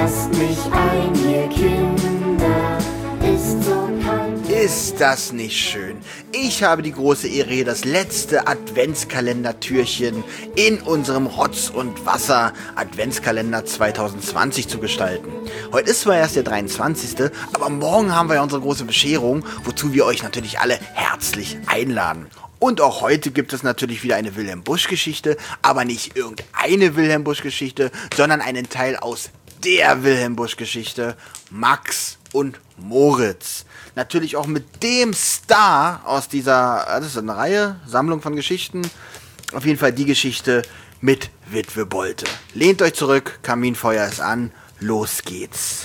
lasst mich ein, ihr Kinder, ist so kalt. Ist das nicht schön? Ich habe die große Ehre, hier das letzte Adventskalendertürchen in unserem Rotz und Wasser Adventskalender 2020 zu gestalten. Heute ist zwar erst der 23., aber morgen haben wir ja unsere große Bescherung, wozu wir euch natürlich alle herzlich einladen. Und auch heute gibt es natürlich wieder eine Wilhelm Busch-Geschichte, aber nicht irgendeine Wilhelm Busch-Geschichte, sondern einen Teil aus der Wilhelm Busch-Geschichte, Max und Moritz. Natürlich auch mit dem Star aus dieser, das ist eine Reihe, Sammlung von Geschichten. Auf jeden Fall die Geschichte mit Witwe Bolte. Lehnt euch zurück, Kaminfeuer ist an, los geht's.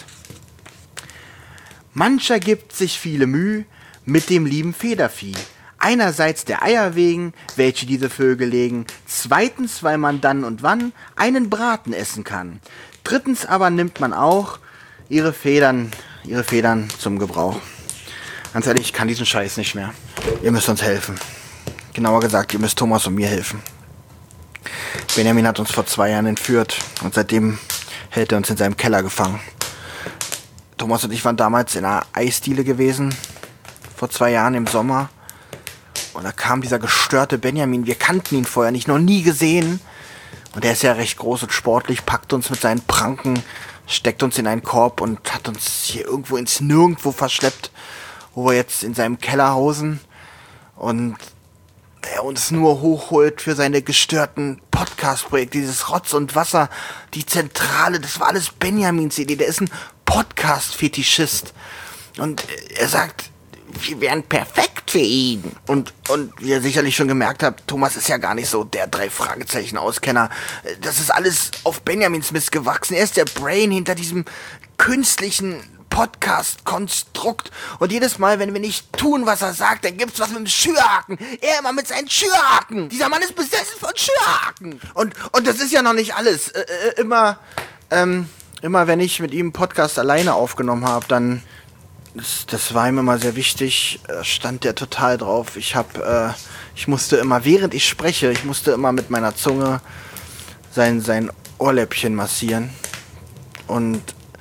Mancher gibt sich viele Mühe mit dem lieben Federvieh. Einerseits der Eier wegen, welche diese Vögel legen. Zweitens, weil man dann und wann einen Braten essen kann. Drittens aber nimmt man auch ihre Federn zum Gebrauch. Ganz ehrlich, ich kann diesen Scheiß nicht mehr. Ihr müsst uns helfen. Genauer gesagt, ihr müsst Thomas und mir helfen. Benjamin hat uns vor 2 Jahren entführt und seitdem hält er uns in seinem Keller gefangen. Thomas und ich waren damals in einer Eisdiele gewesen, vor 2 Jahren im Sommer. Und da kam dieser gestörte Benjamin, wir kannten ihn vorher nicht, noch nie gesehen. Und er ist ja recht groß und sportlich, packt uns mit seinen Pranken, steckt uns in einen Korb und hat uns hier irgendwo ins Nirgendwo verschleppt, wo wir jetzt in seinem Keller hausen. Und er uns nur hochholt für seine gestörten Podcast-Projekte, dieses Rotz und Wasser, die Zentrale, das war alles Benjamins Idee, der ist ein Podcast-Fetischist. Und er sagt, wir wären perfekt für ihn. Und wie ihr sicherlich schon gemerkt habt, Thomas ist ja gar nicht so der 3-Fragezeichen-Auskenner. Das ist alles auf Benjamins Mist gewachsen. Er ist der Brain hinter diesem künstlichen Podcast-Konstrukt. Und jedes Mal, wenn wir nicht tun, was er sagt, dann gibt's was mit dem Schürhaken. Er immer mit seinen Schürhaken. Dieser Mann ist besessen von Schürhaken. Und das ist ja noch nicht alles. Immer wenn ich mit ihm einen Podcast alleine aufgenommen habe, dann das war ihm immer sehr wichtig, stand der total drauf. Ich musste immer, während ich spreche, mit meiner Zunge sein Ohrläppchen massieren. Und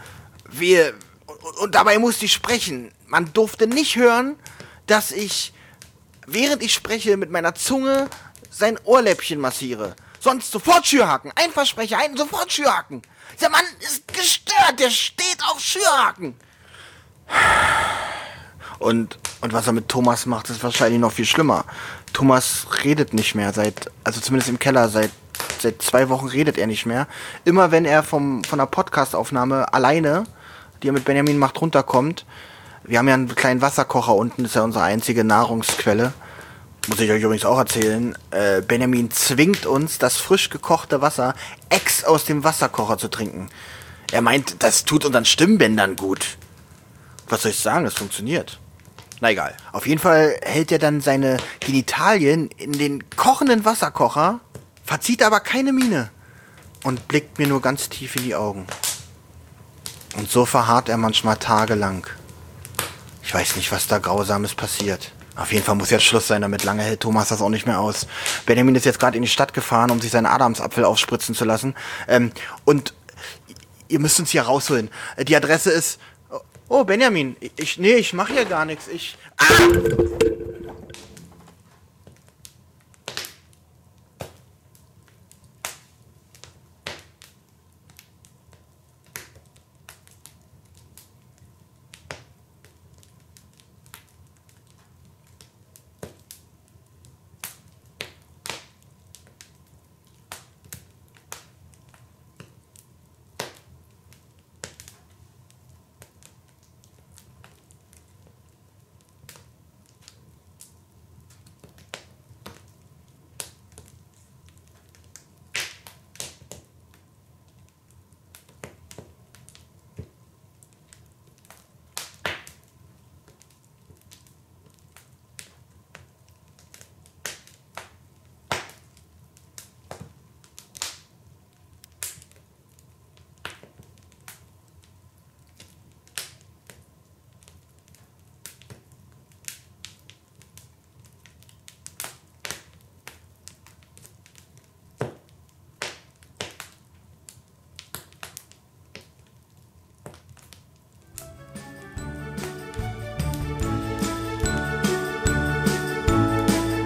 dabei musste ich sprechen. Man durfte nicht hören, dass ich, während ich spreche, mit meiner Zunge sein Ohrläppchen massiere. Sonst sofort Schürhaken. Ein Versprecher, sofort Schürhaken. Dieser Mann ist gestört, der steht auf Schürhaken. Und was er mit Thomas macht, ist wahrscheinlich noch viel schlimmer. Thomas redet nicht mehr also zumindest im Keller, seit 2 Wochen redet er nicht mehr. Immer wenn er von einer Podcastaufnahme alleine, die er mit Benjamin macht, runterkommt, wir haben ja einen kleinen Wasserkocher unten, das ist ja unsere einzige Nahrungsquelle. Muss ich euch übrigens auch erzählen. Benjamin zwingt uns, das frisch gekochte Wasser aus dem Wasserkocher zu trinken. Er meint, das tut unseren Stimmbändern gut. Was soll ich sagen? Das funktioniert. Na egal. Auf jeden Fall hält er dann seine Genitalien in den kochenden Wasserkocher, verzieht aber keine Miene und blickt mir nur ganz tief in die Augen. Und so verharrt er manchmal tagelang. Ich weiß nicht, was da Grausames passiert. Auf jeden Fall muss jetzt Schluss sein damit. Lange hält Thomas das auch nicht mehr aus. Benjamin ist jetzt gerade in die Stadt gefahren, um sich seinen Adamsapfel aufspritzen zu lassen. Und ihr müsst uns hier rausholen. Die Adresse ist... Oh, Benjamin, ich mache hier gar nichts.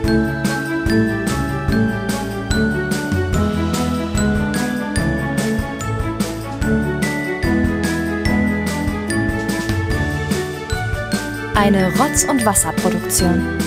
Eine Rotz- und Wasserproduktion.